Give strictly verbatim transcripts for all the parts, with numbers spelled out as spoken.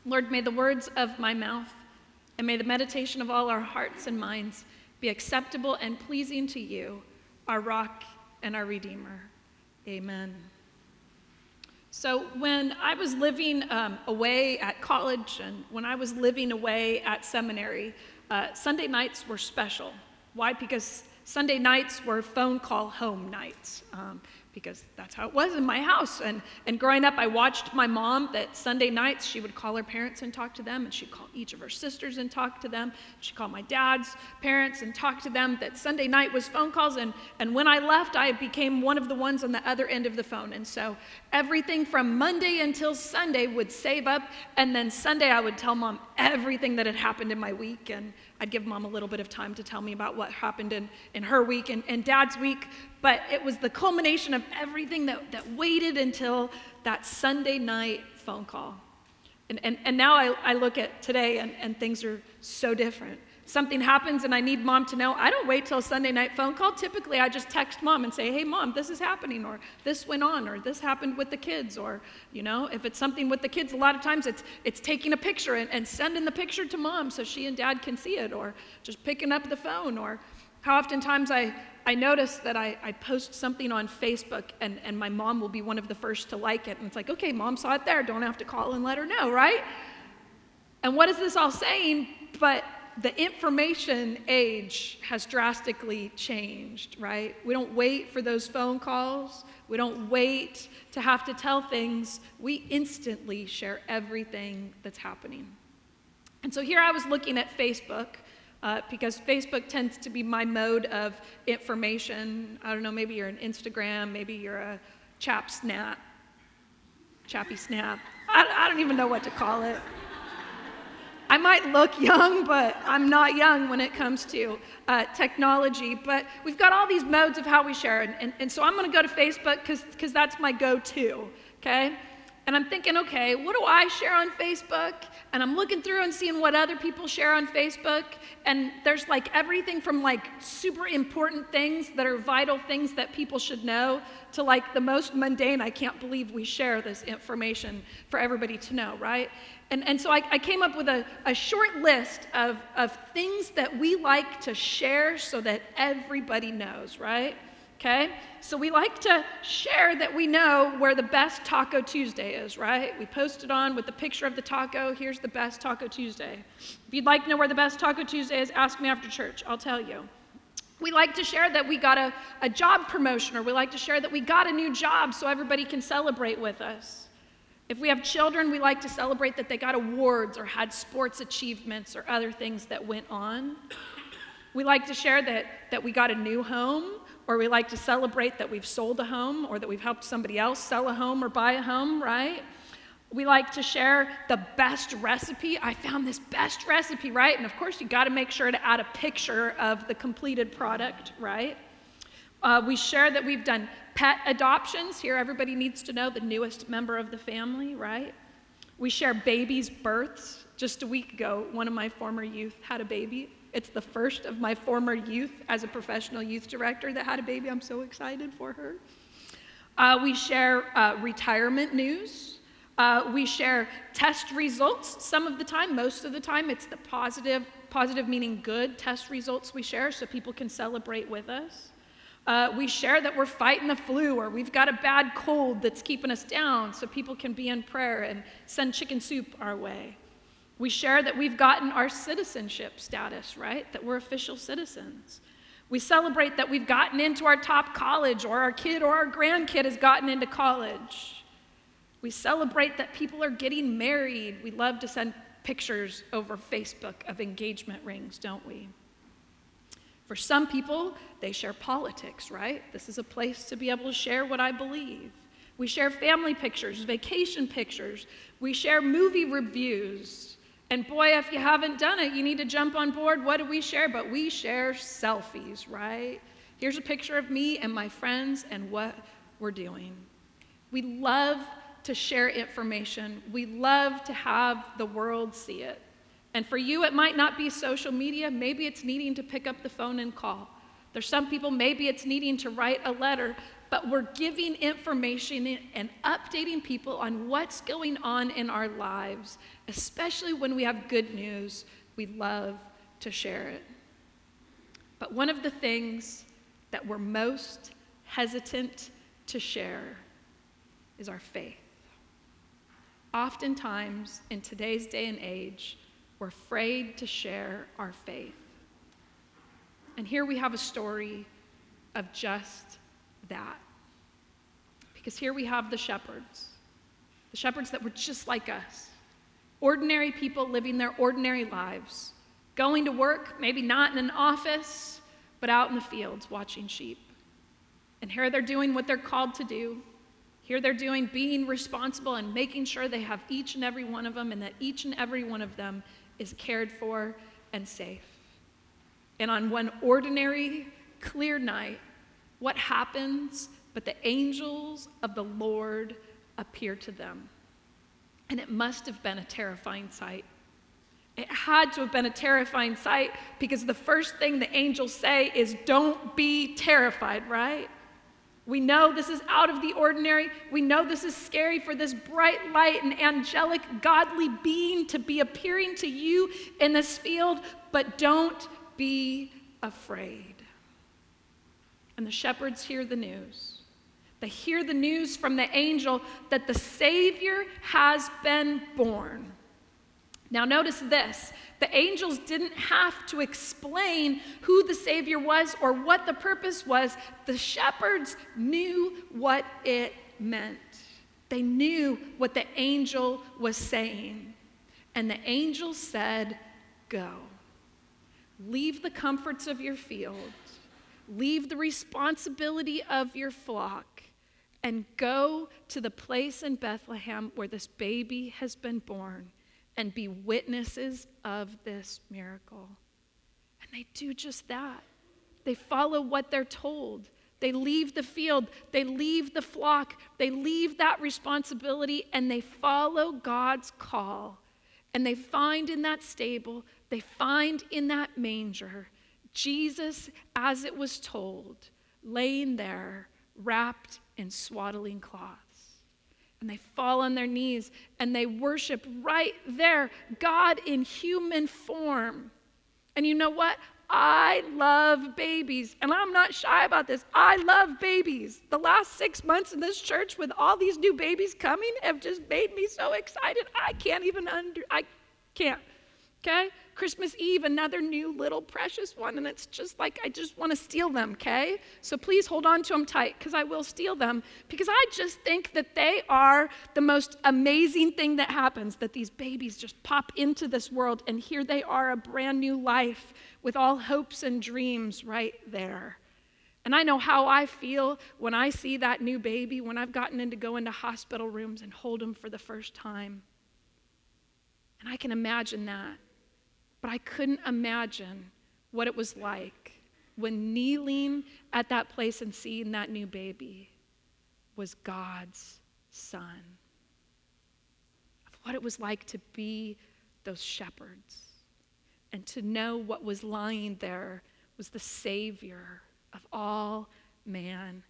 Lord, may the words of my mouth and may the meditation of all our hearts and minds be acceptable and pleasing to you, our rock and our Redeemer. Amen. So when I was living um, away at college and when I was living away at seminary, uh, Sunday nights were special. Why? Because Sunday nights were phone call home nights. Um, because that's how it was in my house. And, and growing up, I watched my mom that Sunday nights, she would call her parents and talk to them, and she'd call each of her sisters and talk to them. She'd call my dad's parents and talk to them. That Sunday night was phone calls, and, and when I left, I became one of the ones on the other end of the phone. And so everything from Monday until Sunday would save up, and then Sunday I would tell Mom everything that had happened in my week, and I'd give Mom a little bit of time to tell me about what happened in, in her week and, and Dad's week. But it was the culmination of everything that, that waited until that Sunday night phone call. And, and, and now I, I look at today and, and things are so different. Something happens and I need Mom to know. I don't wait till Sunday night phone call. Typically, I just text Mom and say, hey, Mom, this is happening, or this went on, or this happened with the kids, or, you know, if it's something with the kids, a lot of times it's it's taking a picture and, and sending the picture to Mom so she and Dad can see it, or just picking up the phone, or how oftentimes I, I notice that I, I post something on Facebook and, and my mom will be one of the first to like it. And it's like, okay, Mom saw it there. Don't have to call and let her know, right? And what is this all saying? But the information age has drastically changed, right? We don't wait for those phone calls. We don't wait to have to tell things. We instantly share everything that's happening. And so here I was looking at Facebook, uh, because Facebook tends to be my mode of information. I don't know, maybe you're an Instagram, maybe you're a Chap Snap, Chappy Snap. I, I don't even know what to call it. I might look young, but I'm not young when it comes to uh, technology. But we've got all these modes of how we share. And, and, and so I'm going to go to Facebook because because that's my go-to, okay? And I'm thinking, okay, what do I share on Facebook? And I'm looking through and seeing what other people share on Facebook. And there's like everything from like super important things that are vital things that people should know to like the most mundane, I can't believe we share this information for everybody to know, right? And, and so I, I came up with a, a short list of, of things that we like to share so that everybody knows, right? Okay? So we like to share that we know where the best Taco Tuesday is, right? We post it on with the picture of the taco. Here's the best Taco Tuesday. If you'd like to know where the best Taco Tuesday is, ask me after church. I'll tell you. We like to share that we got a, a job promotion, or we like to share that we got a new job so everybody can celebrate with us. If we have children, we like to celebrate that they got awards or had sports achievements or other things that went on. We like to share that, that we got a new home, or we like to celebrate that we've sold a home or that we've helped somebody else sell a home or buy a home, right? We like to share the best recipe. I found this best recipe, right? And of course, you got to make sure to add a picture of the completed product, right? Uh, we share that we've done pet adoptions. Here, everybody needs to know the newest member of the family, right? We share babies' births. Just a week ago, one of my former youth had a baby. It's the first of my former youth as a professional youth director that had a baby. I'm so excited for her. Uh, we share uh, retirement news. Uh, we share test results some of the time. Most of the time, it's the positive, positive meaning good test results we share so people can celebrate with us. Uh, we share that we're fighting the flu, or we've got a bad cold that's keeping us down so people can be in prayer and send chicken soup our way. We share that we've gotten our citizenship status, right? That we're official citizens. We celebrate that we've gotten into our top college, or our kid or our grandkid has gotten into college. We celebrate that people are getting married. We love to send pictures over Facebook of engagement rings, don't we? For some people, they share politics, right? This is a place to be able to share what I believe. We share family pictures, vacation pictures. We share movie reviews. And boy, if you haven't done it, you need to jump on board. What do we share? But we share selfies, right? Here's a picture of me and my friends and what we're doing. We love to share information. We love to have the world see it. And for you, it might not be social media. Maybe it's needing to pick up the phone and call. There's some people, maybe it's needing to write a letter. but we're giving information and updating people on what's going on in our lives, especially when we have good news. We love to share it. But one of the things that we're most hesitant to share is our faith. Oftentimes, in today's day and age, we're afraid to share our faith. And here we have a story of just that. Because here we have the shepherds, the shepherds that were just like us, ordinary people living their ordinary lives, going to work, maybe not in an office, but out in the fields watching sheep. And here they're doing what they're called to do. Here they're doing being responsible and making sure they have each and every one of them, and that each and every one of them is cared for and safe. And on one ordinary, clear night, what happens but the angels of the Lord appear to them. And it must have been a terrifying sight. It had to have been a terrifying sight, because the first thing the angels say is, "Don't be terrified," right? We know this is out of the ordinary. We know this is scary for this bright light and angelic, godly being to be appearing to you in this field, but don't be afraid. And the shepherds hear the news. They hear the news from the angel that the Savior has been born. Now notice this, the angels didn't have to explain who the Savior was or what the purpose was. The shepherds knew what it meant. They knew what the angel was saying. And the angel said, "Go. Leave the comforts of your field. Leave the responsibility of your flock, and go to the place in Bethlehem where this baby has been born, and be witnesses of this miracle." And they do just that. They follow what they're told. They leave the field. They leave the flock. They leave that responsibility, and they follow God's call. And they find in that stable, they find in that manger, Jesus, as it was told, laying there, wrapped in swaddling cloths. And they fall on their knees and they worship right there, God in human form. And you know what? I love babies, and I'm not shy about this. I love babies. The last six months in this church with all these new babies coming have just made me so excited. I can't even under, I can't, okay? Christmas Eve, another new little precious one, and it's just like I just want to steal them, okay? So please hold on to them tight, because I will steal them, because I just think that they are the most amazing thing that happens, that these babies just pop into this world, and here they are, a brand new life with all hopes and dreams right there. And I know how I feel when I see that new baby, when I've gotten in to go into hospital rooms and hold them for the first time. And I can imagine that. But I couldn't imagine what it was like when kneeling at that place and seeing that new baby was God's son. Of what it was like to be those shepherds and to know what was lying there was the Savior of all mankind.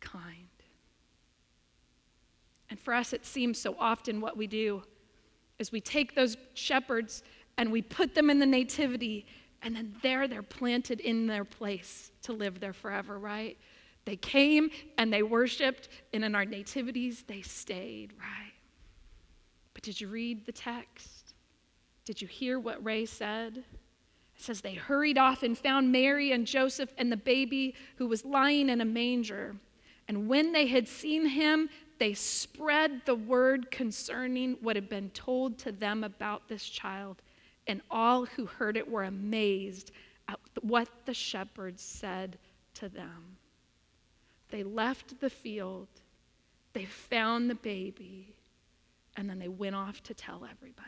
And for us, it seems so often what we do is we take those shepherds and we put them in the nativity, and then there they're planted in their place to live there forever, right? They came and they worshiped, and in our nativities they stayed, right? But did you read the text? Did you hear what Ray said? It says they hurried off and found Mary and Joseph and the baby who was lying in a manger. And when they had seen him, they spread the word concerning what had been told to them about this child. And all who heard it were amazed at what the shepherds said to them. They left the field, they found the baby, and then they went off to tell everybody.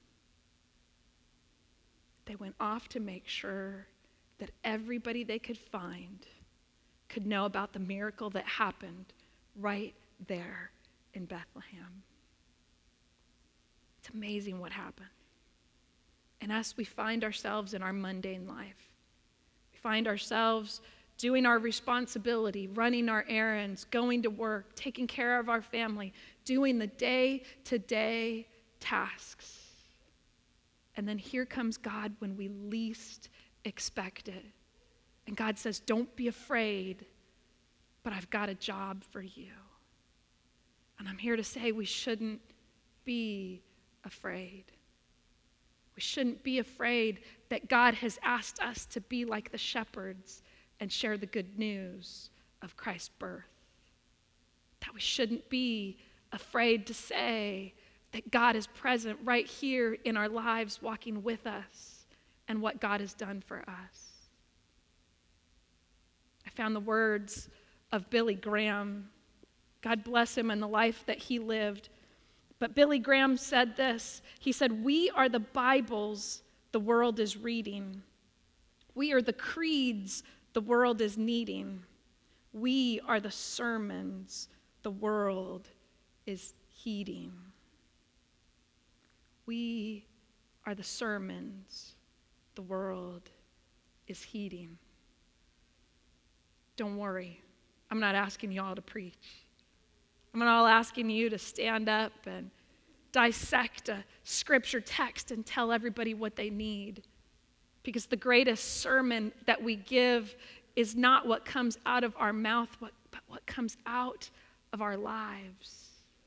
They went off to make sure that everybody they could find could know about the miracle that happened right there in Bethlehem. It's amazing what happened. And us, we find ourselves in our mundane life. We find ourselves doing our responsibility, running our errands, going to work, taking care of our family, doing the day-to-day tasks. And then here comes God when we least expect it. And God says, don't be afraid, but I've got a job for you. And I'm here to say we shouldn't be afraid. We shouldn't be afraid that God has asked us to be like the shepherds and share the good news of Christ's birth. That we shouldn't be afraid to say that God is present right here in our lives, walking with us, and what God has done for us. I found the words of Billy Graham. God bless him and the life that he lived. But Billy Graham said this. He said, "We are the Bibles the world is reading. We are the creeds the world is needing. We are the sermons the world is heeding." We are the sermons the world is heeding. Don't worry. I'm not asking you all to preach. I'm not all asking you to stand up and dissect a scripture text and tell everybody what they need. Because the greatest sermon that we give is not what comes out of our mouth, but what comes out of our lives.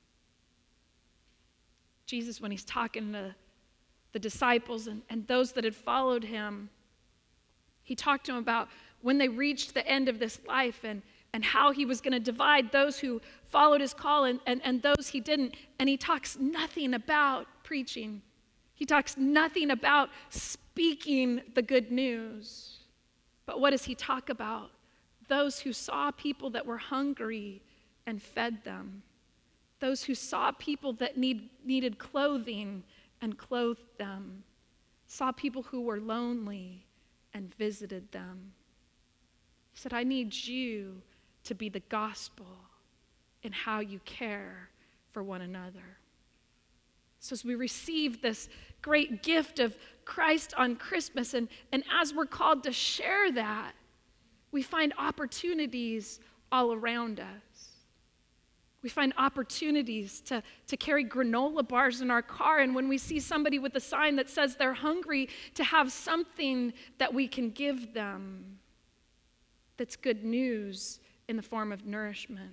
Jesus, when he's talking to the disciples and, and those that had followed him, he talked to them about when they reached the end of this life and, and how he was going to divide those who followed his call and, and, and those he didn't. And he talks nothing about preaching. He talks nothing about speaking the good news. But what does he talk about? Those who saw people that were hungry and fed them. Those who saw people that need, needed clothing and clothed them. Saw people who were lonely and visited them. He said, I need you to be the gospel in how you care for one another. So as we receive this great gift of Christ on Christmas, and, and as we're called to share that, we find opportunities all around us. We find opportunities to, to carry granola bars in our car, and when we see somebody with a sign that says they're hungry, to have something that we can give them that's good news in the form of nourishment.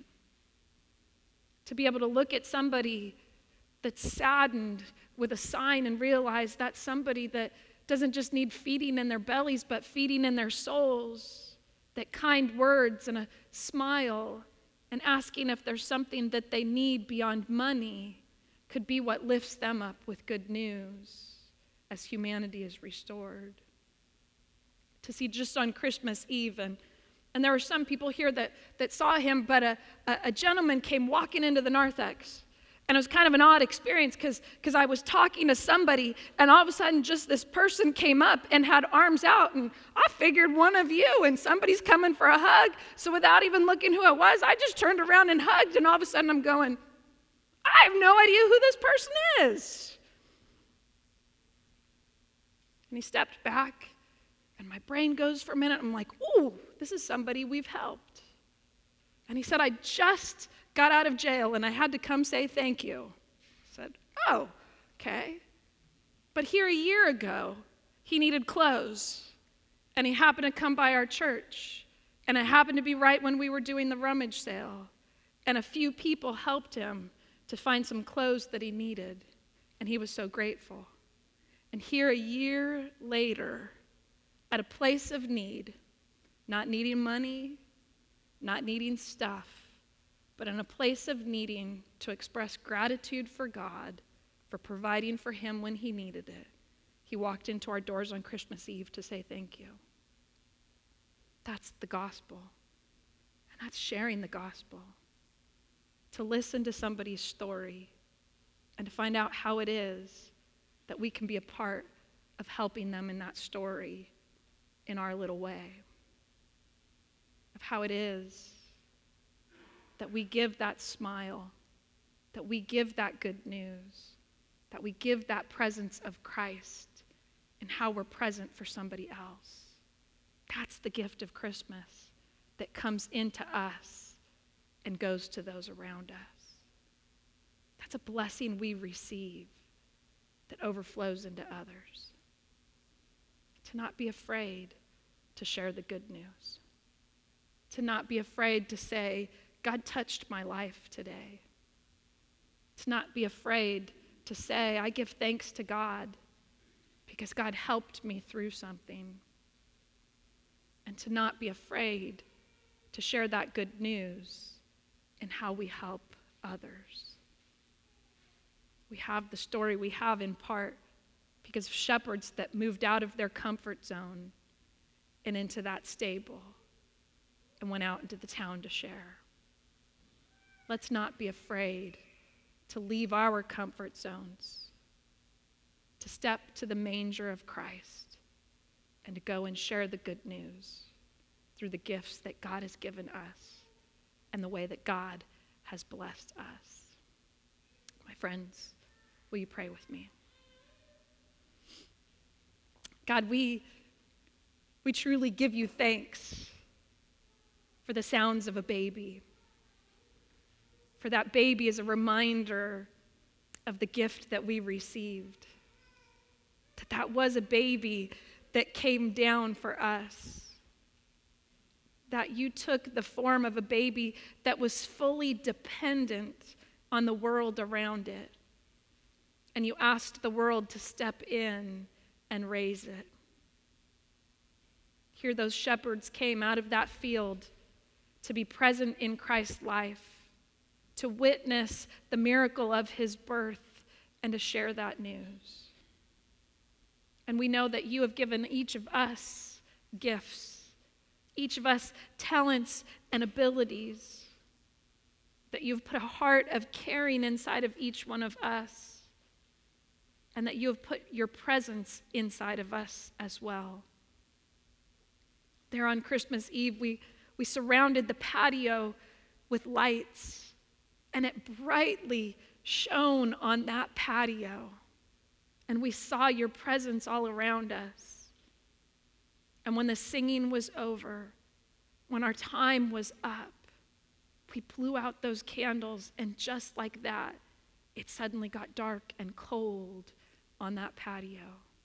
To be able to look at somebody that's saddened with a sign and realize that's somebody that doesn't just need feeding in their bellies, but feeding in their souls. That kind words and a smile and asking if there's something that they need beyond money could be what lifts them up with good news as humanity is restored. To see just on Christmas Eve, and, and there were some people here that, that saw him, but a, a, a gentleman came walking into the narthex. And it was kind of an odd experience because because I was talking to somebody, and all of a sudden just this person came up and had arms out, and I figured one of you, and somebody's coming for a hug. So without even looking who it was, I just turned around and hugged, and all of a sudden I'm going, I have no idea who this person is. And he stepped back, and my brain goes for a minute. I'm like, ooh, this is somebody we've helped. And he said, I just got out of jail and I had to come say thank you. I said, oh, okay. But here a year ago, he needed clothes, and he happened to come by our church, and it happened to be right when we were doing the rummage sale, and a few people helped him to find some clothes that he needed, and he was so grateful. And here a year later, at a place of need, not needing money, not needing stuff, but in a place of needing to express gratitude for God for providing for him when he needed it, he walked into our doors on Christmas Eve to say thank you. That's the gospel. And that's sharing the gospel. To listen to somebody's story and to find out how it is that we can be a part of helping them in that story in our little way. Of how it is that we give that smile, that we give that good news, that we give that presence of Christ and how we're present for somebody else. That's the gift of Christmas. that comes into us and goes to those around us. That's a blessing we receive that overflows into others. To not be afraid to share the good news. To not be afraid to say, God touched my life today. To not be afraid to say, I give thanks to God because God helped me through something. And to not be afraid to share that good news in how we help others. We have the story we have in part because of shepherds that moved out of their comfort zone and into that stable and went out into the town to share. Let's not be afraid to leave our comfort zones, to step to the manger of Christ, and to go and share the good news through the gifts that God has given us and the way that God has blessed us. My friends, will you pray with me? God, we, we truly give you thanks for the sounds of a baby. For that baby is a reminder of the gift that we received. That that was a baby that came down for us. That you took the form of a baby that was fully dependent on the world around it. And you asked the world to step in and raise it. Here those shepherds came out of that field to be present in Christ's life, to witness the miracle of his birth, and to share that news. And we know that you have given each of us gifts, each of us talents and abilities, that you've put a heart of caring inside of each one of us, and that you have put your presence inside of us as well. There on Christmas Eve, we, we surrounded the patio with lights, and it brightly shone on that patio. And we saw your presence all around us. And when the singing was over, when our time was up, we blew out those candles, and just like that, it suddenly got dark and cold on that patio.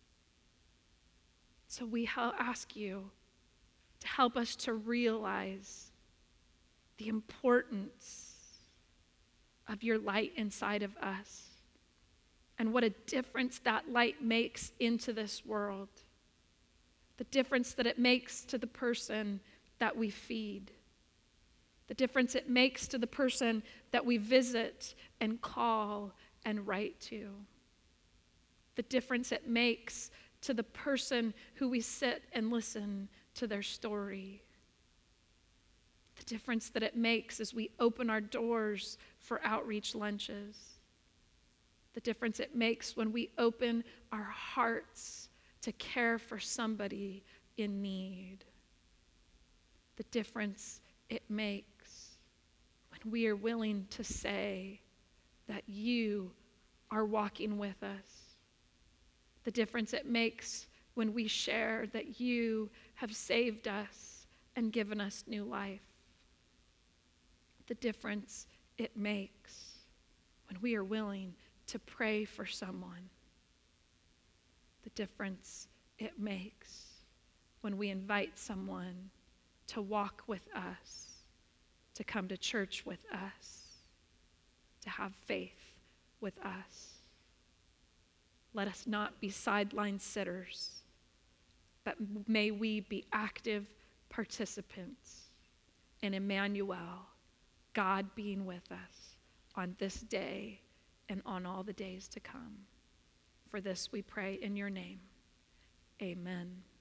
So we ask you to help us to realize the importance of your light inside of us and what a difference that light makes into this world. The difference that it makes to the person that we feed. The difference it makes to the person that we visit and call and write to. The difference it makes to the person who we sit and listen to their story. The difference that it makes as we open our doors for outreach lunches. The difference it makes when we open our hearts to care for somebody in need. The difference it makes when we are willing to say that you are walking with us. The difference it makes when we share that you have saved us and given us new life. The difference it makes when we are willing to pray for someone. The difference it makes when we invite someone to walk with us, to come to church with us, to have faith with us. Let us not be sideline sitters, but may we be active participants in Emmanuel, God being with us on this day and on all the days to come. For this we pray in your name. Amen.